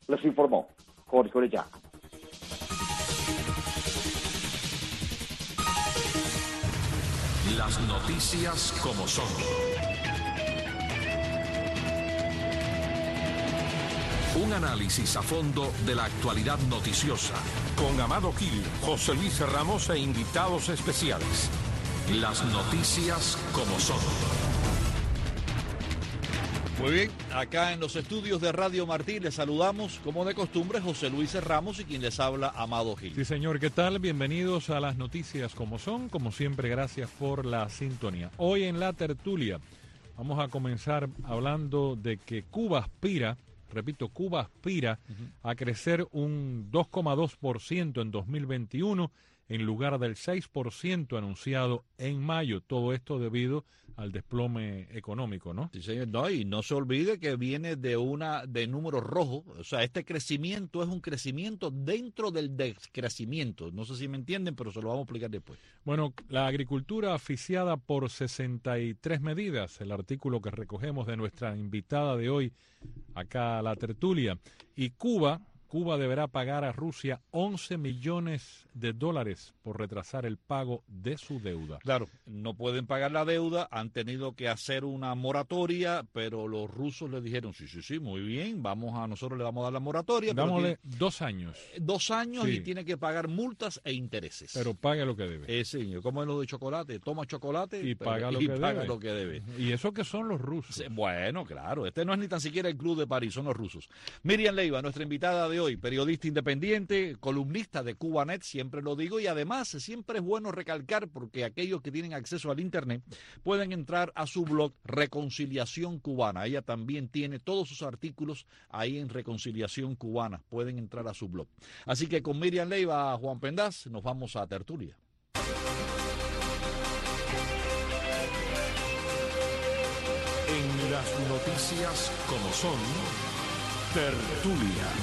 Les informó Jorge Orellana. Las noticias como son. Un análisis a fondo de la actualidad noticiosa. Con Amado Gil, José Luis Ramos e invitados especiales. Las noticias como son. Muy bien, acá en los estudios de Radio Martí les saludamos, como de costumbre, José Luis Ramos y quien les habla, Amado Gil. Sí, señor, ¿qué tal? Bienvenidos a las noticias como son. Como siempre, gracias por la sintonía. Hoy en la tertulia vamos a comenzar hablando de que Cuba aspira, repito, Cuba aspira a crecer un 2,2% en 2021 en lugar del 6% anunciado en mayo. Todo esto debido al desplome económico, ¿no? Sí, señor. No, y no se olvide que viene de números rojos. O sea, este crecimiento es un crecimiento dentro del descrecimiento. No sé si me entienden, pero se lo vamos a explicar después. Bueno, la agricultura asfixiada por 63 medidas, el artículo que recogemos de nuestra invitada de hoy acá a la tertulia. Y Cuba deberá pagar a Rusia 11 millones de dólares por retrasar el pago de su deuda. Claro, no pueden pagar la deuda, han tenido que hacer una moratoria, pero los rusos le dijeron, sí, muy bien, nosotros le vamos a dar la moratoria. Dámosle 2 años. 2 años sí. Y tiene que pagar multas e intereses. Pero pague lo que debe. Señor, como es lo de chocolate, toma chocolate y paga lo que debe. Y eso que son los rusos. Sí, bueno, claro, este no es ni tan siquiera el Club de París, son los rusos. Miriam Leiva, nuestra invitada de hoy, periodista independiente, columnista de Cubanet, siempre lo digo, y además siempre es bueno recalcar, porque aquellos que tienen acceso al internet pueden entrar a su blog Reconciliación Cubana. Ella también tiene todos sus artículos ahí en Reconciliación Cubana, pueden entrar a su blog. Así que con Miriam Leiva, Juan Pendaz, nos vamos a tertulia. En las noticias como son, tertulia.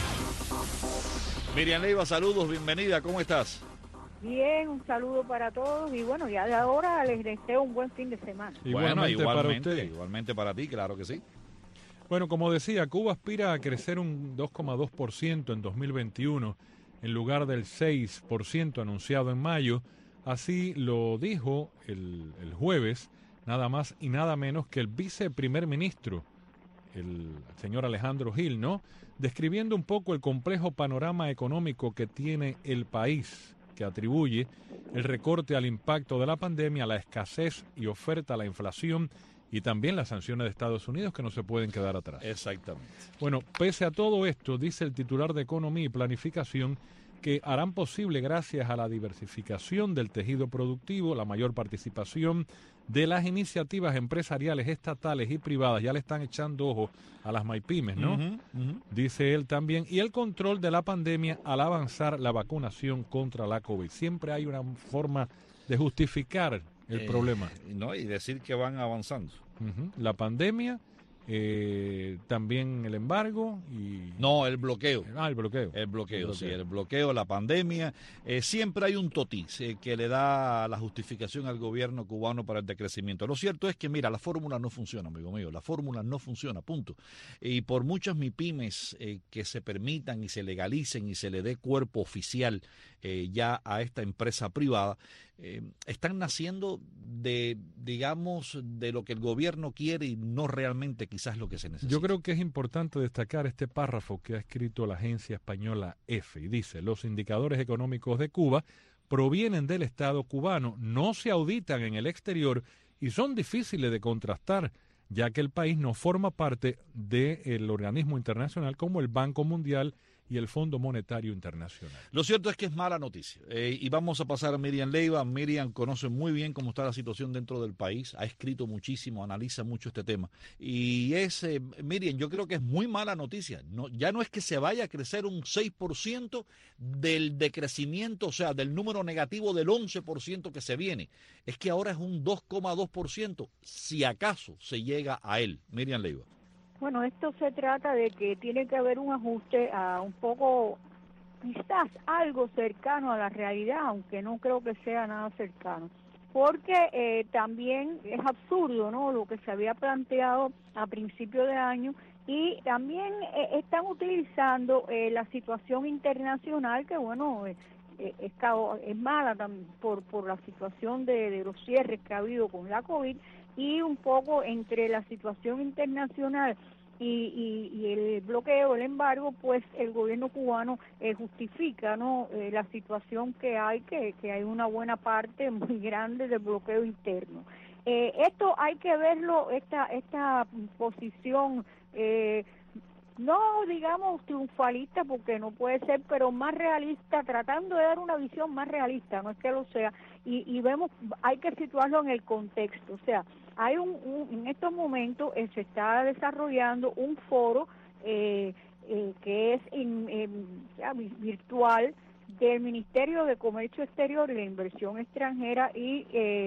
Miriam Leiva, saludos, bienvenida, ¿cómo estás? Bien, un saludo para todos y bueno, ya de ahora les deseo un buen fin de semana. Igualmente para ti, claro que sí. Bueno, como decía, Cuba aspira a crecer un 2,2% en 2021 en lugar del 6% anunciado en mayo. Así lo dijo el jueves, nada más y nada menos que el viceprimer ministro, el señor Alejandro Gil, ¿no? Describiendo un poco el complejo panorama económico que tiene el país, que atribuye el recorte al impacto de la pandemia, la escasez y oferta, la inflación y también las sanciones de Estados Unidos que no se pueden quedar atrás. Exactamente. Bueno, pese a todo esto, dice el titular de Economía y Planificación, que harán posible gracias a la diversificación del tejido productivo, la mayor participación de las iniciativas empresariales estatales y privadas, ya le están echando ojo a las MyPymes, ¿no? Dice él también, y el control de la pandemia al avanzar la vacunación contra la COVID. Siempre hay una forma de justificar el problema. No, y decir que van avanzando. La pandemia, también el embargo y... No, el bloqueo. El bloqueo. El bloqueo, la pandemia. Siempre hay un totiz que le da la justificación al gobierno cubano para el decrecimiento. Lo cierto es que, mira, la fórmula no funciona, amigo mío. La fórmula no funciona, punto. Y por muchas MIPYMES que se permitan y se legalicen y se le dé cuerpo oficial ya a esta empresa privada, están naciendo de lo que el gobierno quiere y no realmente quizás lo que se necesita. Yo creo que es importante destacar este párrafo que ha escrito la agencia española EFE y dice: los indicadores económicos de Cuba provienen del Estado cubano, no se auditan en el exterior y son difíciles de contrastar, ya que el país no forma parte del organismo internacional como el Banco Mundial y el Fondo Monetario Internacional. Lo cierto es que es mala noticia. Y vamos a pasar a Miriam Leiva. Miriam conoce muy bien cómo está la situación dentro del país, ha escrito muchísimo, analiza mucho este tema. Y Miriam, yo creo que es muy mala noticia. Ya no es que se vaya a crecer un 6% del decrecimiento, o sea, del número negativo del 11% que se viene. Es que ahora es un 2,2%, si acaso se llega a él. Miriam Leiva. Bueno, esto se trata de que tiene que haber un ajuste a un poco, quizás algo cercano a la realidad, aunque no creo que sea nada cercano. Porque también es absurdo, ¿no?, lo que se había planteado a principio de año, Y también están utilizando la situación internacional, que bueno, es mala por la situación de los cierres que ha habido con la COVID, y un poco entre la situación internacional y el bloqueo, el embargo, pues el gobierno cubano justifica, ¿no?, la situación que hay una buena parte muy grande del bloqueo interno. Esto hay que verlo, esta posición, no digamos triunfalista, porque no puede ser, pero más realista, tratando de dar una visión más realista, no es que lo sea, y vemos, hay que situarlo en el contexto. O sea, hay en estos momentos se está desarrollando un foro que es virtual, del Ministerio de Comercio Exterior y la Inversión Extranjera y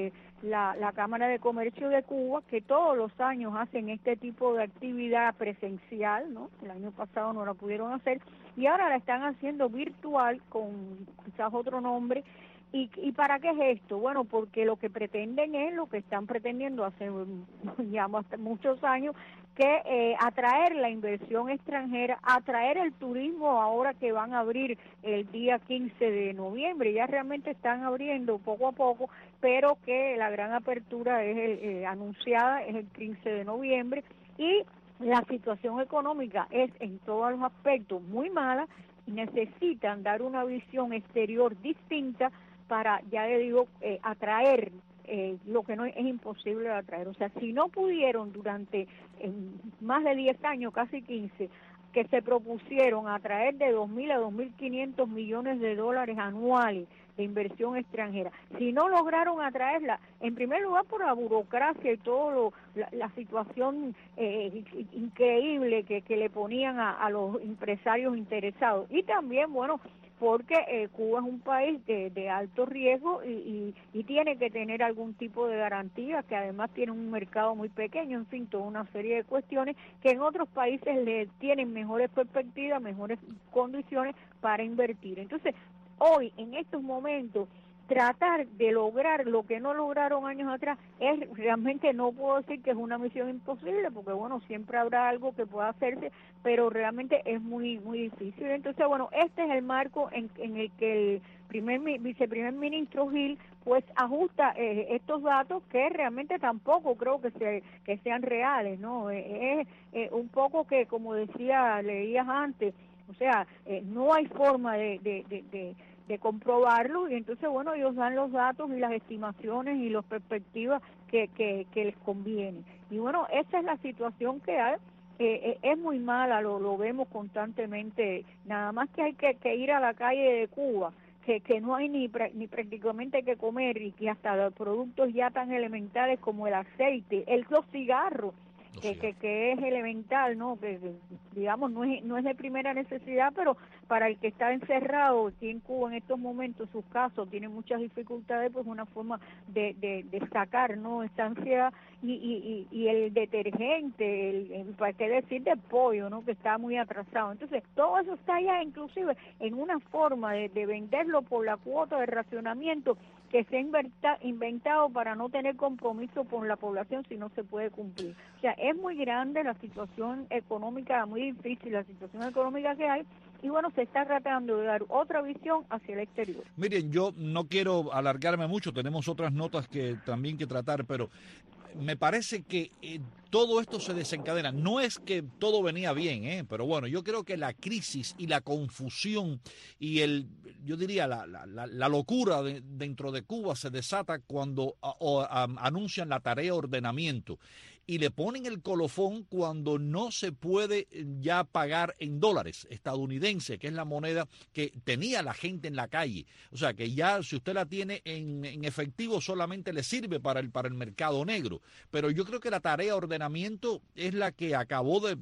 la Cámara de Comercio de Cuba, que todos los años hacen este tipo de actividad presencial, ¿no? El año pasado no la pudieron hacer y ahora la están haciendo virtual con quizás otro nombre. ¿Y para qué es esto? Bueno, porque lo que pretenden es lo que están pretendiendo hace ya muchos años, que atraer la inversión extranjera, atraer el turismo ahora que van a abrir el día 15 de noviembre. Ya realmente están abriendo poco a poco, pero que la gran apertura es anunciada es el 15 de noviembre, y la situación económica es en todos los aspectos muy mala y necesitan dar una visión exterior distinta para, ya le digo, atraer lo que no es imposible de atraer. O sea, si no pudieron durante más de 10 años, casi 15, que se propusieron atraer de 2.000 a 2.500 millones de dólares anuales de inversión extranjera, si no lograron atraerla, en primer lugar por la burocracia y todo la situación increíble que le ponían a los empresarios interesados, y también, bueno, porque Cuba es un país de alto riesgo y tiene que tener algún tipo de garantía, que además tiene un mercado muy pequeño, en fin, toda una serie de cuestiones que en otros países le tienen mejores perspectivas, mejores condiciones para invertir. Entonces, hoy, en estos momentos, tratar de lograr lo que no lograron años atrás realmente, no puedo decir que es una misión imposible, porque bueno, siempre habrá algo que pueda hacerse, pero realmente es muy difícil. Entonces, bueno, este es el marco en el que el viceprimer ministro Gil pues ajusta estos datos, que realmente tampoco creo que sean reales, ¿no? Es un poco que, como leías antes, o sea, no hay forma de comprobarlo, y entonces, bueno, ellos dan los datos y las estimaciones y las perspectivas que les conviene. Y bueno, esa es la situación que hay. Es muy mala, lo vemos constantemente, nada más que hay que ir a la calle de Cuba, que no hay ni prácticamente que comer, y que hasta los productos ya tan elementales como el aceite, los cigarros, que es elemental, ¿no? Que digamos no es de primera necesidad, pero para el que está encerrado aquí en Cuba en estos momentos, sus casos tienen muchas dificultades, pues una forma de sacar, ¿no?, esta ansiedad, y el detergente, para qué decir de pollo, ¿no?, que está muy atrasado. Entonces, todo eso está ya inclusive en una forma de venderlo por la cuota de racionamiento que se ha inventado para no tener compromiso con la población si no se puede cumplir. O sea, es muy grande la situación económica, muy difícil la situación económica que hay, y bueno, se está tratando de dar otra visión hacia el exterior. Miren, yo no quiero alargarme mucho, tenemos otras notas que también que tratar, pero me parece que todo esto se desencadena. No es que todo venía bien, pero bueno, yo creo que la crisis y la confusión y yo diría la locura dentro de Cuba se desata cuando anuncian la tarea ordenamiento y le ponen el colofón cuando no se puede ya pagar en dólares estadounidenses, que es la moneda que tenía la gente en la calle. O sea, que ya si usted la tiene en efectivo solamente le sirve para el mercado negro. Pero yo creo que la tarea ordenamiento es la que acabó de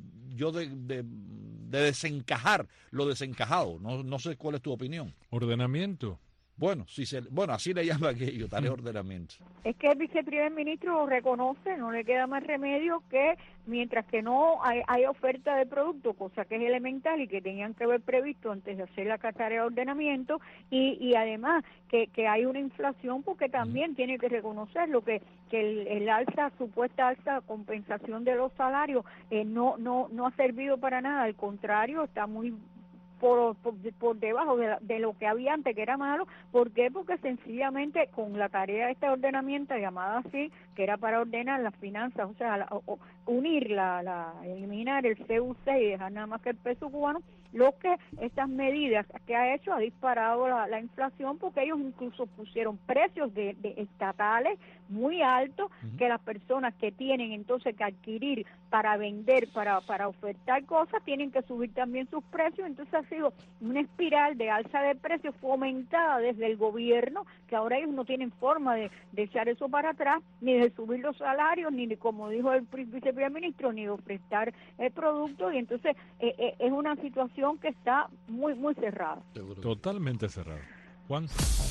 desencajar lo desencajado. No sé cuál es tu opinión. Ordenamiento. Bueno, así le llama aquello, tarea de ordenamiento. Es que el viceprimer ministro lo reconoce, no le queda más remedio que mientras que no hay oferta de producto, cosa que es elemental y que tenían que haber previsto antes de hacer la tarea de ordenamiento, y además que hay una inflación, porque también tiene que reconocerlo, que el supuesta alza, compensación de los salarios no ha servido para nada, al contrario, está muy por debajo de lo que había antes, que era malo. ¿Por qué? Porque sencillamente con la tarea de esta ordenamiento llamada así, que era para ordenar las finanzas, o sea, unir eliminar el CUC y dejar nada más que el peso cubano, lo que estas medidas que ha hecho ha disparado la inflación, porque ellos incluso pusieron precios de estatales muy altos, que las personas que tienen entonces que adquirir para vender, para ofertar cosas, tienen que subir también sus precios. Entonces ha sido una espiral de alza de precios fomentada desde el gobierno, que ahora ellos no tienen forma de echar eso para atrás, ni de subir los salarios, ni de, como dijo el viceprimer ministro, ni de prestar el producto, y entonces es una situación que está muy, muy cerrada. Totalmente cerrada. Juan.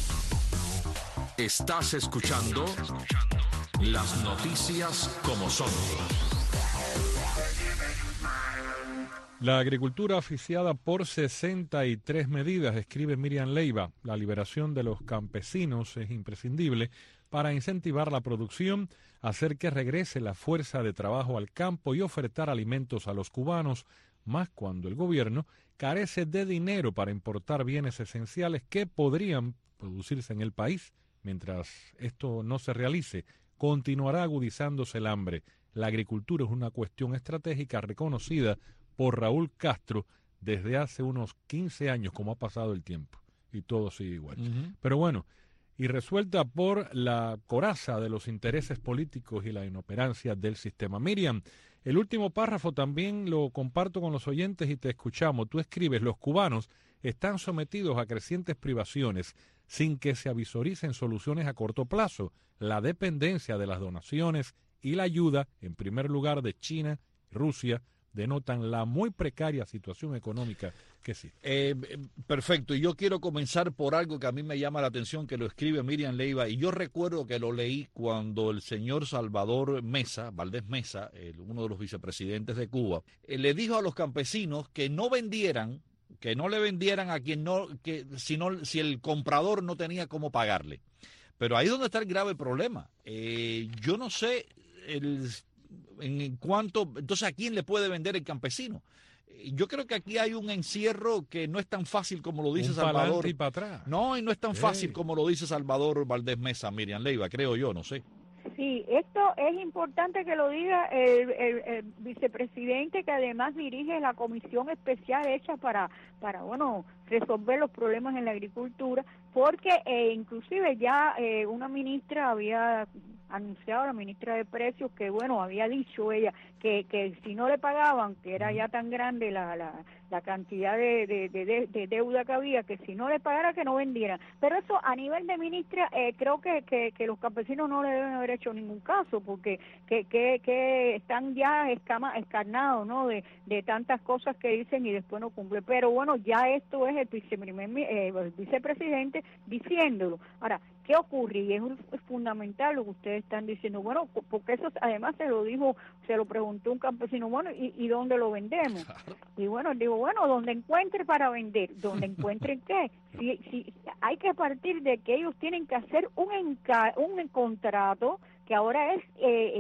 Estás escuchando las noticias como son. La agricultura oficiada por 63 medidas, escribe Miriam Leiva. La liberación de los campesinos es imprescindible para incentivar la producción, hacer que regrese la fuerza de trabajo al campo y ofertar alimentos a los cubanos, más cuando el gobierno carece de dinero para importar bienes esenciales que podrían producirse en el país. Mientras esto no se realice, continuará agudizándose el hambre. La agricultura es una cuestión estratégica reconocida por Raúl Castro desde hace unos 15 años, como ha pasado el tiempo, y todo sigue igual. Pero bueno, y resuelta por la coraza de los intereses políticos y la inoperancia del sistema. Miriam, el último párrafo también lo comparto con los oyentes y te escuchamos. Tú escribes: los cubanos están sometidos a crecientes privaciones sin que se avisoricen soluciones a corto plazo. La dependencia de las donaciones y la ayuda, en primer lugar de China y Rusia, denotan la muy precaria situación económica que existe. Perfecto, y yo quiero comenzar por algo que a mí me llama la atención, que lo escribe Miriam Leiva, y yo recuerdo que lo leí cuando el señor Salvador Mesa, Valdés Mesa, uno de los vicepresidentes de Cuba, le dijo a los campesinos que no vendieran, que no le vendieran a quien no, si el comprador no tenía cómo pagarle. Pero ahí es donde está el grave problema. Yo no sé en cuanto, entonces, ¿a quién le puede vender el campesino? Yo creo que aquí hay un encierro que no es tan fácil como lo dice Salvador. Y para atrás. No, y no es tan fácil como lo dice Salvador Valdés Mesa, Miriam Leiva, creo yo, no sé. Sí, esto es importante que lo diga el vicepresidente, que además dirige la comisión especial hecha para resolver los problemas en la agricultura, porque inclusive ya una ministra había anunciado, la ministra de Precios, que había dicho ella que si no le pagaban, que era ya tan grande la cantidad de deuda que había, que si no le pagara, que no vendieran. Pero eso a nivel de ministra, creo que los campesinos no le deben haber hecho ningún caso, porque que están ya escarnados, ¿no?, de tantas cosas que dicen y después no cumplen. Pero bueno, ya esto es el vicepresidente diciéndolo. Ahora, ¿qué ocurre? Y es fundamental lo que ustedes están diciendo. Bueno, porque eso además se lo preguntó un campesino, ¿y dónde lo vendemos? Y digo, donde encuentre para vender. ¿Dónde encuentren qué? Si hay que partir de que ellos tienen que hacer un contrato, que ahora es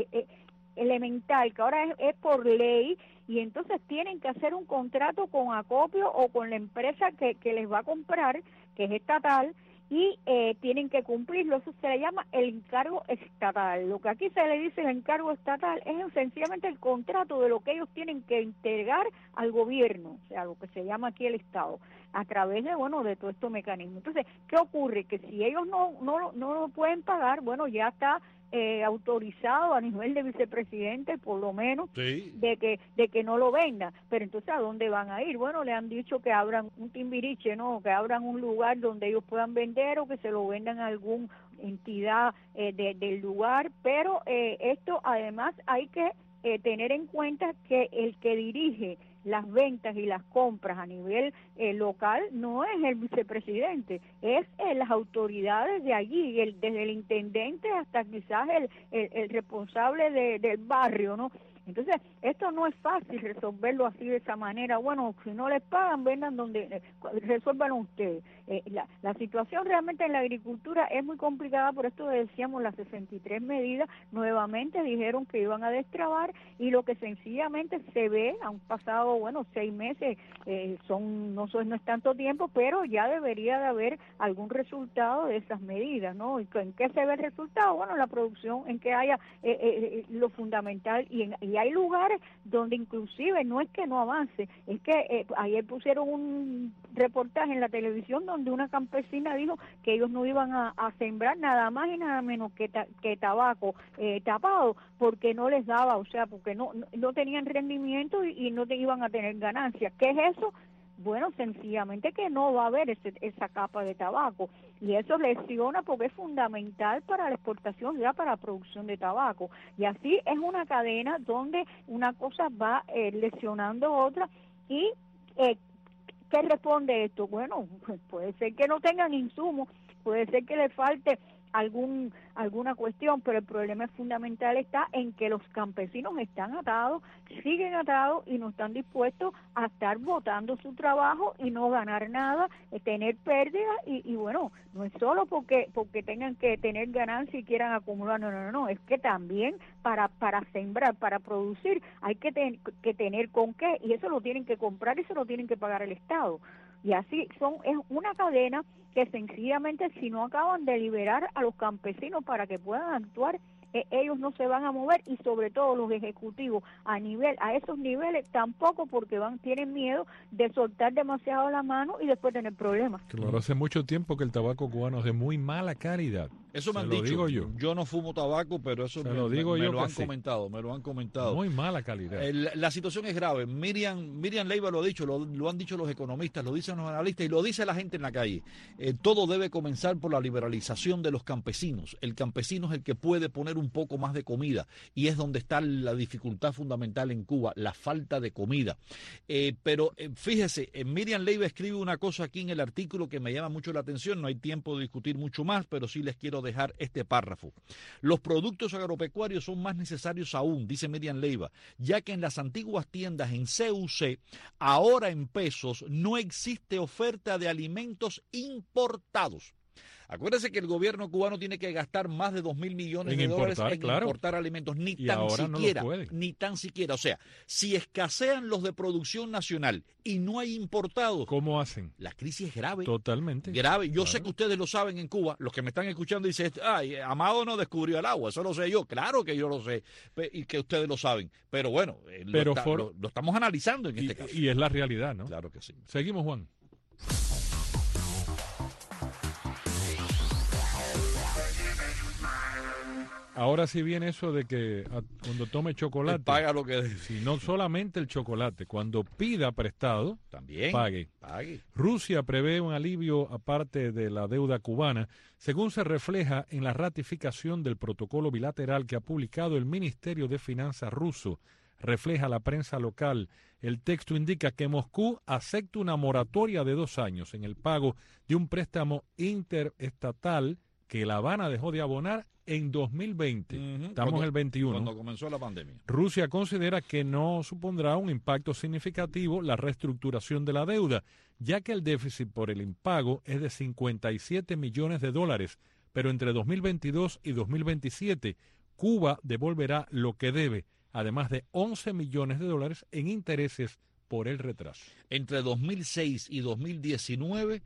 elemental, que ahora es por ley, y entonces tienen que hacer un contrato con acopio o con la empresa que les va a comprar, que es estatal, y tienen que cumplirlo. Eso se le llama el encargo estatal. Lo que aquí se le dice el encargo estatal es sencillamente el contrato de lo que ellos tienen que entregar al gobierno, o sea, lo que se llama aquí el Estado, a través de todo estos mecanismos. Entonces, ¿qué ocurre? Que si ellos no lo pueden pagar, ya está autorizado a nivel de vicepresidente, por lo menos, sí, de que no lo venda. Pero entonces, ¿a dónde van a ir? Le han dicho que abran un timbiriche, ¿no?, que abran un lugar donde ellos puedan vender, o que se lo vendan a alguna entidad del lugar. Pero esto además hay que tener en cuenta que el que dirige las ventas y las compras a nivel local no es el vicepresidente, es las autoridades de allí, desde el intendente hasta quizás el responsable del barrio, ¿no? Entonces, esto no es fácil resolverlo así de esa manera. Bueno, si no les pagan, vengan donde, resuélvanlo ustedes. La situación realmente en la agricultura es muy complicada, por esto decíamos las 63 medidas, nuevamente dijeron que iban a destrabar, y lo que sencillamente se ve, han pasado, 6 meses, no es tanto tiempo, pero ya debería de haber algún resultado de esas medidas, ¿no? ¿En qué se ve el resultado? Bueno, la producción, en que haya lo fundamental, y hay lugares donde inclusive no es que no avance, es que ayer pusieron un reportaje en la televisión donde una campesina dijo que ellos no iban a sembrar nada más y nada menos que tabaco tapado, porque no les daba, o sea, porque no tenían rendimiento y no iban a tener ganancias. ¿Qué es eso? Bueno, sencillamente que no va a haber esa capa de tabaco, y eso lesiona porque es fundamental para la exportación, ya para la producción de tabaco, y así es una cadena donde una cosa va lesionando otra. Y ¿qué responde esto? Bueno, puede ser que no tengan insumos, puede ser que le falte alguna cuestión, pero el problema fundamental está en que los campesinos están atados, siguen atados y no están dispuestos a estar botando su trabajo y no ganar nada, tener pérdidas, y bueno, no es solo porque tengan que tener ganancia y quieran acumular, no, es que también para sembrar, para producir, hay que tener con qué, y eso lo tienen que comprar y se lo tienen que pagar el Estado. Y así es una cadena que sencillamente, si no acaban de liberar a los campesinos para que puedan actuar, ellos no se van a mover, y sobre todo los ejecutivos a esos niveles tampoco, porque tienen miedo de soltar demasiado la mano y después tener problemas. Claro, hace mucho tiempo que el tabaco cubano es de muy mala calidad. Eso me han dicho. Digo yo. Yo no fumo tabaco, pero eso me lo han comentado. Muy mala calidad. La situación es grave. Miriam Leiva lo ha dicho, lo han dicho los economistas, lo dicen los analistas y lo dice la gente en la calle. Todo debe comenzar por la liberalización de los campesinos. El campesino es el que puede poner un poco más de comida, y es donde está la dificultad fundamental en Cuba, la falta de comida. Pero fíjese, Miriam Leiva escribe una cosa aquí en el artículo que me llama mucho la atención. No hay tiempo de discutir mucho más, pero sí les quiero dejar este párrafo. Los productos agropecuarios son más necesarios aún, dice Miriam Leiva, ya que en las antiguas tiendas en CUC, ahora en pesos, no existe oferta de alimentos importados. Acuérdense que el gobierno cubano tiene que gastar más de 2.000 millones de dólares en importar alimentos, ni tan siquiera. O sea, si escasean los de producción nacional y no hay importados, ¿cómo hacen? La crisis es grave. Totalmente. Grave. Yo sé que ustedes lo saben en Cuba. Los que me están escuchando dicen, Amado no descubrió el agua. Eso lo sé yo. Claro que yo lo sé y que ustedes lo saben. Pero bueno, lo estamos analizando en este caso. Y es la realidad, ¿no? Claro que sí. Seguimos, Juan. Ahora sí viene eso de que cuando tome chocolate, paga lo que si no solamente el chocolate, cuando pida prestado, también pague. Rusia prevé un alivio aparte de la deuda cubana, según se refleja en la ratificación del protocolo bilateral que ha publicado el Ministerio de Finanzas ruso. Refleja la prensa local. El texto indica que Moscú acepta una moratoria de 2 años en el pago de un préstamo interestatal que La Habana dejó de abonar en 2020. Estamos en el 21. Cuando comenzó la pandemia. Rusia considera que no supondrá un impacto significativo la reestructuración de la deuda, ya que el déficit por el impago es de $57 millones, pero entre 2022 y 2027 Cuba devolverá lo que debe, además de $11 millones en intereses por el retraso. Entre 2006 y 2019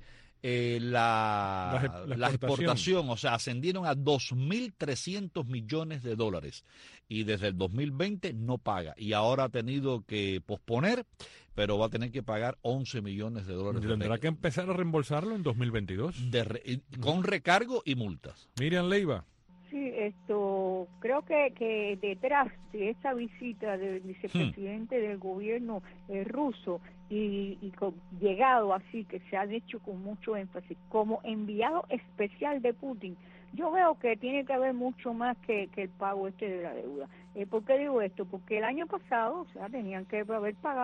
la exportación, o sea, ascendieron a $2.300 millones, y desde el 2020 no paga, y ahora ha tenido que posponer, pero va a tener que pagar $11 millones. Tendrá que empezar a reembolsarlo en 2022. Con recargo y multas. Miriam Leiva. Sí, creo que detrás de esa visita del vicepresidente del gobierno ruso y llegado así, que se ha dicho con mucho énfasis, como enviado especial de Putin, yo veo que tiene que haber mucho más que el pago de la deuda. ¿Por qué digo esto? Porque el año pasado, o sea, tenían que haber pagado,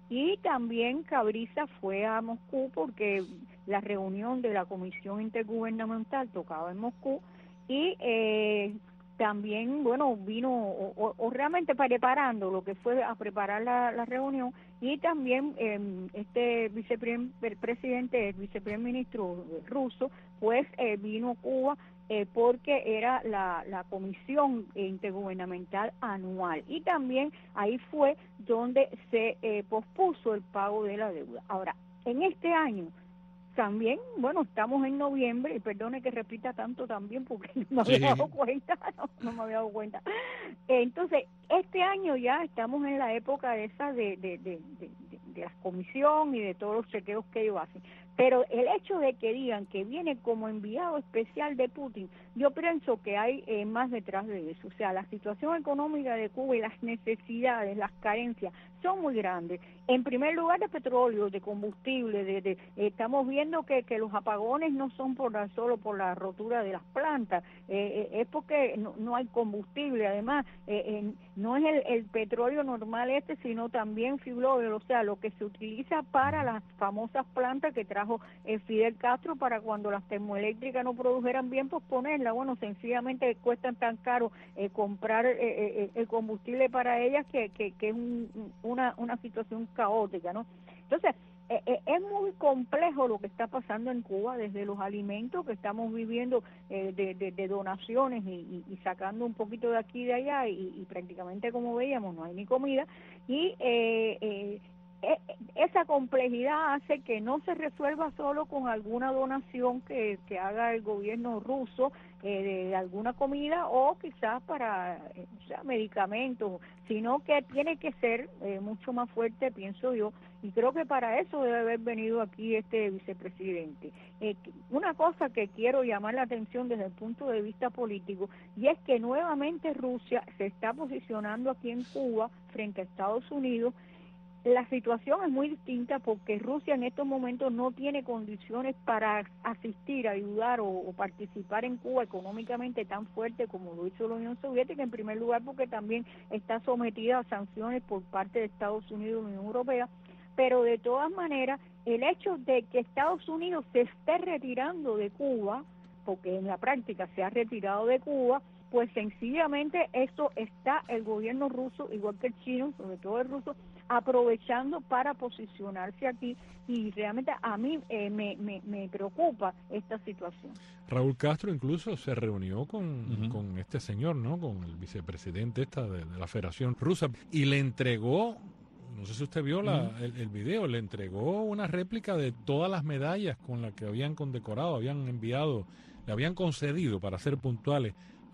Y también Cabriza fue a Moscú porque la reunión de la Comisión Intergubernamental tocaba en Moscú y también, bueno, vino o realmente preparando lo que fue a preparar la reunión, y también este vicepresidente, el viceprimer ministro ruso, pues vino a Cuba porque era la comisión intergubernamental anual, y también ahí fue donde se pospuso el pago de la deuda. Ahora, en este año también, bueno, estamos en noviembre, y perdone que repita tanto también porque no me había dado cuenta, no me había dado cuenta. Entonces, este año ya estamos en la época esa de la comisión y de todos los chequeos que ellos hacen. Pero el hecho de que digan que viene como enviado especial de Putin, yo pienso que hay más detrás de eso. O sea, la situación económica de Cuba y las necesidades, las carencias, son muy grandes. En primer lugar, de petróleo, de combustible, estamos viendo que los apagones no son solo por la rotura de las plantas, es porque no hay combustible. Además, no es el petróleo normal sino también fuel oil, o sea, lo que se utiliza para las famosas plantas que trajo Fidel Castro para cuando las termoeléctricas no produjeran bien, pues ponerla. Bueno, sencillamente cuestan tan caro comprar el combustible para ellas que es una situación caótica, ¿no? Entonces, es muy complejo lo que está pasando en Cuba, desde los alimentos que estamos viviendo de donaciones y sacando un poquito de aquí y de allá, y prácticamente, como veíamos, no hay ni comida, y esa complejidad hace que no se resuelva solo con alguna donación que haga el gobierno ruso de alguna comida o quizás para medicamentos, sino que tiene que ser mucho más fuerte, pienso yo, y creo que para eso debe haber venido aquí este vicepresidente. Una cosa que quiero llamar la atención desde el punto de vista político, y es que nuevamente Rusia se está posicionando aquí en Cuba frente a Estados Unidos. La situación es muy distinta porque Rusia en estos momentos no tiene condiciones para asistir, ayudar o participar en Cuba económicamente tan fuerte como lo hizo la Unión Soviética, en primer lugar porque también está sometida a sanciones por parte de Estados Unidos y la Unión Europea, pero de todas maneras el hecho de que Estados Unidos se esté retirando de Cuba, porque en la práctica se ha retirado de Cuba, pues sencillamente eso está el gobierno ruso, igual que el chino, sobre todo el ruso, aprovechando para posicionarse aquí, y realmente a mí me preocupa esta situación. Raúl Castro incluso se reunió con este señor, ¿no? Con el vicepresidente de la Federación Rusa, y le entregó, no sé si usted vio el video, le entregó una réplica de todas las medallas con las que habían condecorado, habían enviado, le habían concedido, para ser puntuales,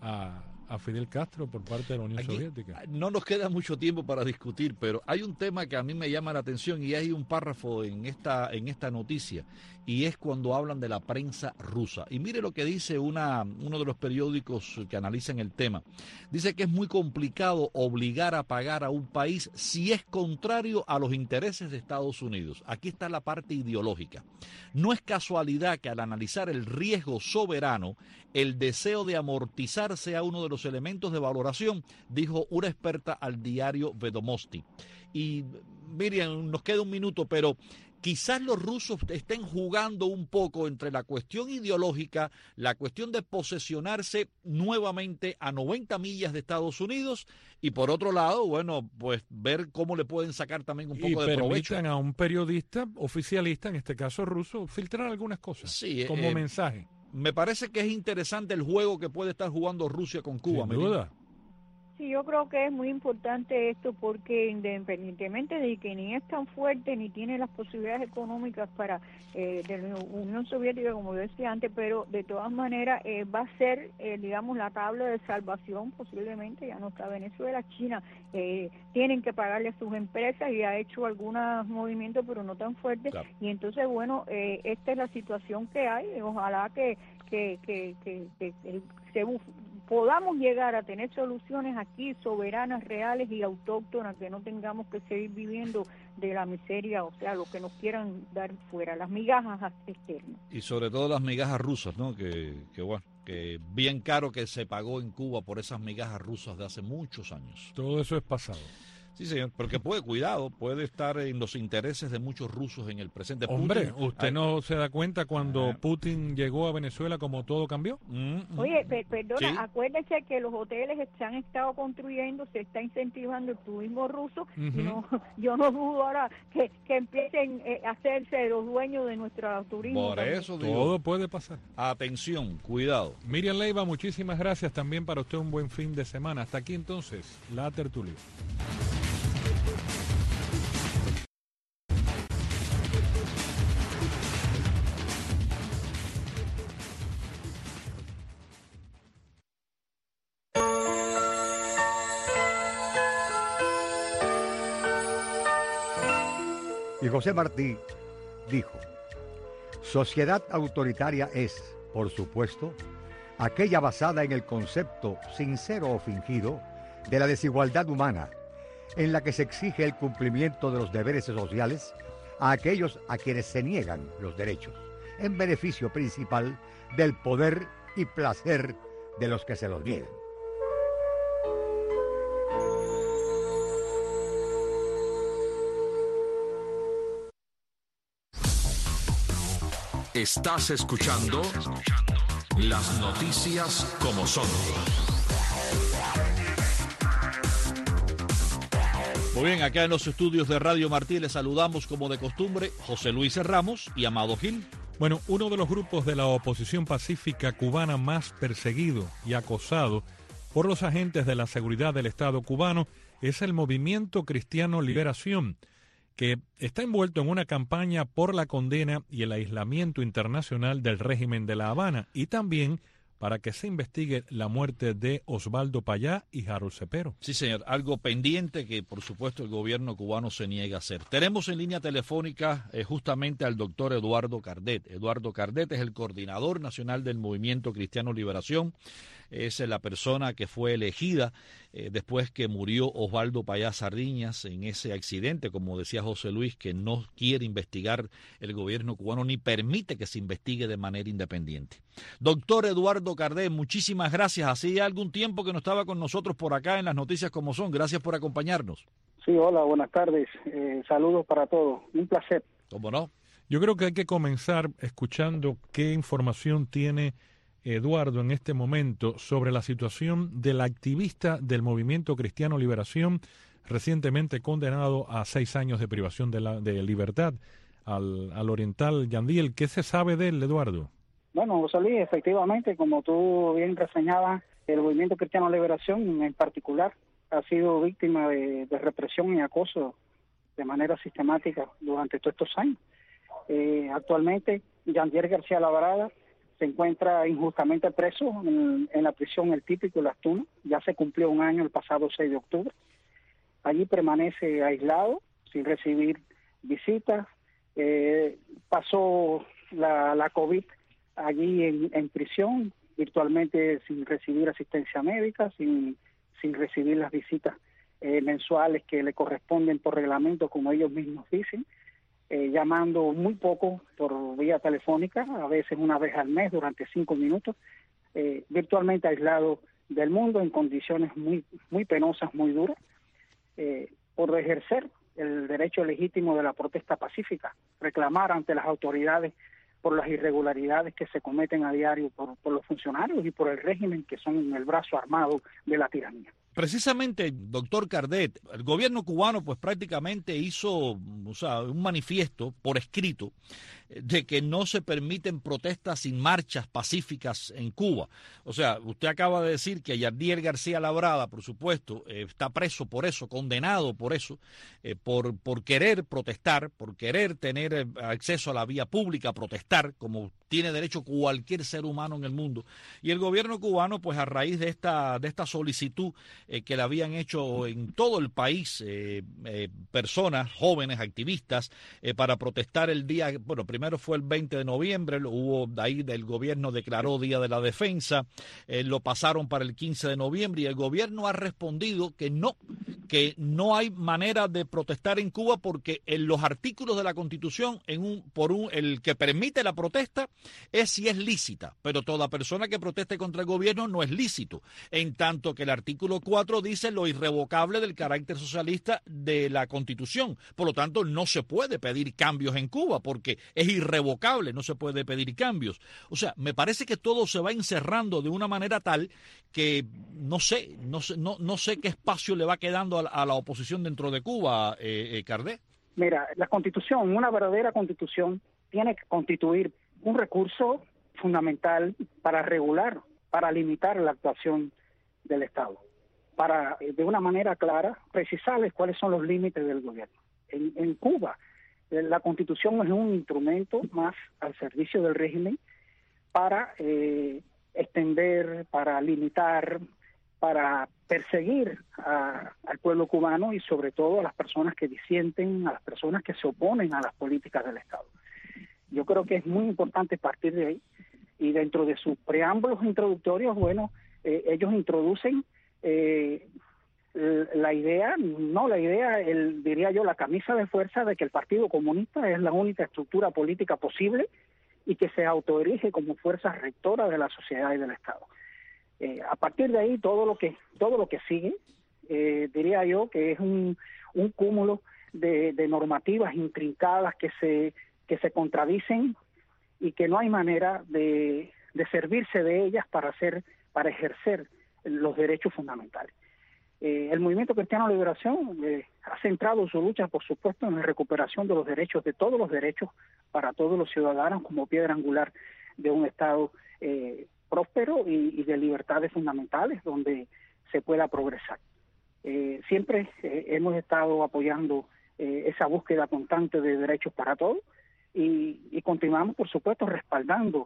a Fidel Castro por parte de la Unión Soviética. No nos queda mucho tiempo para discutir, pero hay un tema que a mí me llama la atención, y hay un párrafo en esta noticia, y es cuando hablan de la prensa rusa. Y mire lo que dice uno de los periódicos que analizan el tema. Dice que es muy complicado obligar a pagar a un país si es contrario a los intereses de Estados Unidos. Aquí está la parte ideológica. No es casualidad que al analizar el riesgo soberano, el deseo de amortizar sea uno de los elementos de valoración, dijo una experta al diario Vedomosti. Y Miriam, nos queda un minuto, pero quizás los rusos estén jugando un poco entre la cuestión ideológica, la cuestión de posesionarse nuevamente a 90 millas de Estados Unidos, y por otro lado, bueno, pues ver cómo le pueden sacar también un poco de provecho. Y permitan a un periodista oficialista, en este caso ruso, filtrar algunas cosas como mensaje. Me parece que es interesante el juego que puede estar jugando Rusia con Cuba. Sin duda. Sí, yo creo que es muy importante esto porque independientemente de que ni es tan fuerte ni tiene las posibilidades económicas para de la Unión Soviética, como yo decía antes, pero de todas maneras va a ser, digamos, la tabla de salvación posiblemente. Ya no está Venezuela, China, tienen que pagarle a sus empresas y ha hecho algunos movimientos, pero no tan fuertes. Claro. Y entonces, bueno, esta es la situación que hay. Ojalá que podamos llegar a tener soluciones aquí soberanas, reales y autóctonas, que no tengamos que seguir viviendo de la miseria, o sea, lo que nos quieran dar fuera, las migajas externas. Y sobre todo las migajas rusas, ¿no? Que bueno, que bien caro que se pagó en Cuba por esas migajas rusas de hace muchos años. Todo eso es pasado. Sí, señor, porque puede estar en los intereses de muchos rusos en el presente. Hombre, Putin, ¿usted no se da cuenta cuando Putin llegó a Venezuela como todo cambió? Oye, perdona, Sí. Acuérdense que los hoteles se han estado construyendo, se está incentivando el turismo ruso, y no, yo no dudo ahora que empiecen a hacerse los dueños de nuestro turismo. Por también. eso digo, Todo puede pasar. atención, cuidado. Miriam Leiva, muchísimas gracias también para usted, un buen fin de semana. Hasta aquí entonces, la tertulia. Y José Martí dijo: sociedad autoritaria es, por supuesto, aquella basada en el concepto sincero o fingido de la desigualdad humana, en la que se exige el cumplimiento de los deberes sociales a aquellos a quienes se niegan los derechos, en beneficio principal del poder y placer de los que se los niegan. Estás escuchando las noticias como son. Muy bien, acá en los estudios de Radio Martí les saludamos como de costumbre José Luis Ramos y Amado Gil. Bueno, uno de los grupos de la oposición pacífica cubana más perseguido y acosado por los agentes de la seguridad del Estado cubano es el Movimiento Cristiano Liberación, que está envuelto en una campaña por la condena y el aislamiento internacional del régimen de La Habana, y también para que se investigue la muerte de Osvaldo Payá y Harold Cepero. Sí, señor, algo pendiente que por supuesto el gobierno cubano se niega a hacer. Tenemos en línea telefónica justamente al doctor Eduardo Cardet. Eduardo Cardet es el coordinador nacional del Movimiento Cristiano Liberación. Es la persona que fue elegida después que murió Osvaldo Payá Sardiñas en ese accidente, como decía José Luis, que no quiere investigar el gobierno cubano ni permite que se investigue de manera independiente. Doctor Eduardo Cardet, muchísimas gracias. Hacía algún tiempo que no estaba con nosotros por acá en las noticias como son. Gracias por acompañarnos. Sí, hola, buenas tardes. Saludos para todos. Un placer. ¿Cómo no? Yo creo que hay que comenzar escuchando qué información tiene Eduardo en este momento sobre la situación del activista del Movimiento Cristiano Liberación, recientemente condenado a 6 años de privación de libertad, al oriental Yandiel. ¿Qué se sabe de él, Eduardo? Bueno, José Luis, efectivamente, como tú bien reseñabas, el Movimiento Cristiano Liberación en particular ha sido víctima de represión y acoso de manera sistemática durante todos estos años. Actualmente, Yandiel García Labrada se encuentra injustamente preso en la prisión El Típico de Las Tunas. Ya se cumplió un año el pasado 6 de octubre. Allí permanece aislado, sin recibir visitas. Pasó la COVID allí en prisión, virtualmente sin recibir asistencia médica, sin recibir las visitas mensuales que le corresponden por reglamento, como ellos mismos dicen. Llamando muy poco por vía telefónica, a veces una vez al mes durante 5 minutos, virtualmente aislado del mundo en condiciones muy penosas, muy duras, por ejercer el derecho legítimo de la protesta pacífica, reclamar ante las autoridades por las irregularidades que se cometen a diario por los funcionarios y por el régimen, que son el brazo armado de la tiranía. Precisamente, doctor Cardet, el gobierno cubano pues prácticamente hizo un manifiesto por escrito de que no se permiten protestas sin marchas pacíficas en Cuba. O sea, usted acaba de decir que Yandiel García Labrada, por supuesto, está preso por eso, condenado por eso, por querer protestar, por querer tener acceso a la vía pública, protestar, como tiene derecho cualquier ser humano en el mundo. Y el gobierno cubano, pues a raíz de esta solicitud que le habían hecho en todo el país personas, jóvenes, activistas, para protestar el día, bueno, primero fue el 20 de noviembre, ahí el gobierno declaró Día de la Defensa, lo pasaron para el 15 de noviembre y el gobierno ha respondido que que no hay manera de protestar en Cuba porque en los artículos de la Constitución, el que permite la protesta es si es lícita, pero toda persona que proteste contra el gobierno no es lícito, en tanto que el artículo 4 dice lo irrevocable del carácter socialista de la Constitución. Por lo tanto, no se puede pedir cambios en Cuba porque es irrevocable, no se puede pedir cambios. O sea, me parece que todo se va encerrando de una manera tal que no sé qué espacio le va quedando a la oposición dentro de Cuba, Cardé. Mira, la Constitución, una verdadera Constitución, tiene que constituir un recurso fundamental para regular, para limitar la actuación del Estado, para, de una manera clara, precisarles cuáles son los límites del gobierno. En Cuba, la Constitución es un instrumento más al servicio del régimen para extender, para limitar, para perseguir al pueblo cubano y sobre todo a las personas que disienten, a las personas que se oponen a las políticas del Estado. Yo creo que es muy importante partir de ahí y dentro de sus preámbulos introductorios, bueno, ellos introducen diría yo, la camisa de fuerza de que el Partido Comunista es la única estructura política posible y que se autoerige como fuerza rectora de la sociedad y del Estado. A partir de ahí, todo lo que sigue, diría yo que es un cúmulo de normativas intrincadas que se contradicen y que no hay manera de servirse de ellas para ejercer los derechos fundamentales. El Movimiento Cristiano de Liberación ha centrado su lucha, por supuesto, en la recuperación de los derechos, de todos los derechos para todos los ciudadanos como piedra angular de un Estado próspero y de libertades fundamentales donde se pueda progresar. Siempre hemos estado apoyando esa búsqueda constante de derechos para todos y continuamos, por supuesto, respaldando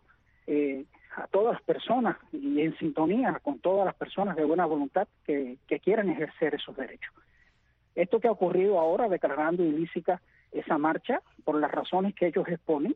a todas las personas y en sintonía con todas las personas de buena voluntad que quieran ejercer esos derechos. Esto que ha ocurrido ahora, declarando ilícita esa marcha, por las razones que ellos exponen,